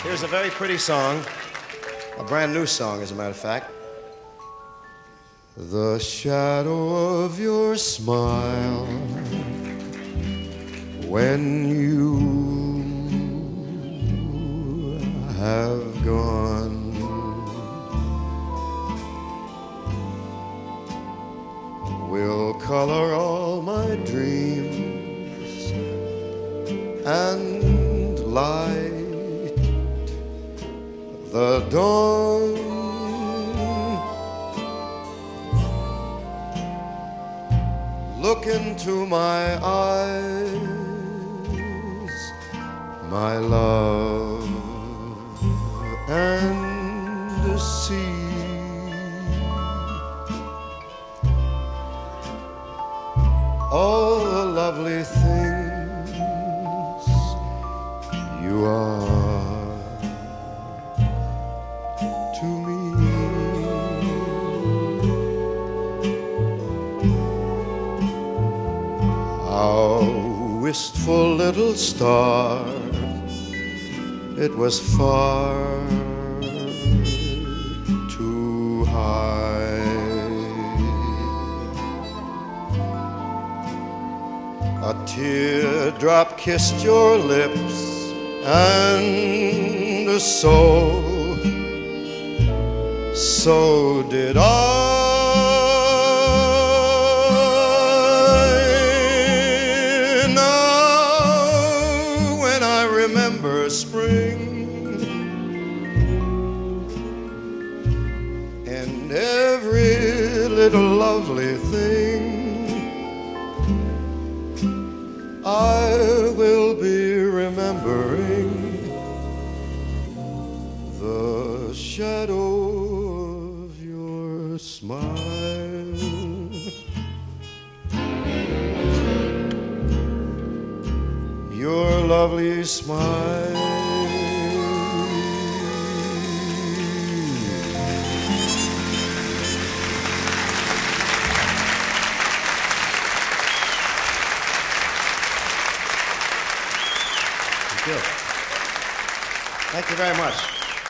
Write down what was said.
Here's a very pretty song, a brand new song, as a matter of fact. The shadow of your smile when you have gone will color all my dreams and light the dawn. Look into my eyes, my love, and see all the lovely things you are to me. Our wistful little star, it was far too high. A teardrop kissed your lips, and so did I. Now when I remember spring and every little lovely thing, I will be remembering the shadow of your smile. Your lovely smile. Thank you very much.